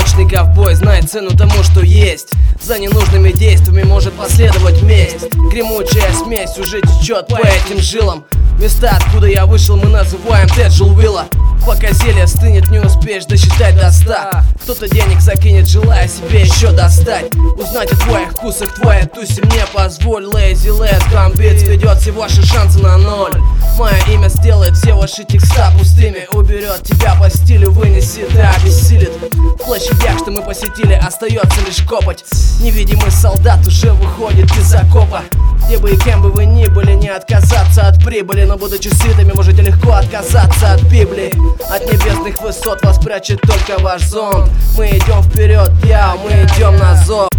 Обычный ковбой знает цену тому, что есть. За ненужными действиями может последовать месть. Гремучая смесь уже течет по этим жилам. Места, откуда я вышел, мы называем Теджилвилла. Пока зелье стынет, не успеешь досчитать до 100. Кто-то денег закинет, желая себе еще достать. Узнать о твоих вкусах, твоей тусе мне позволь. Lazy Less Gambit сведет все ваши шансы на ноль. Мое имя сделает все ваши текста пустыми. Уберет тебя по стилю, вынесет и обессилит. В площадях, что мы посетили, остается лишь копоть. Невидимый солдат уже выходит из окопа. Где бы и кем бы вы ни были, не отказаться от прибыли. Но будучи сытыми, можете легко отказаться от Библии. От небесных высот вас прячет только ваш зонт. Мы идем вперед, мы идем на зов.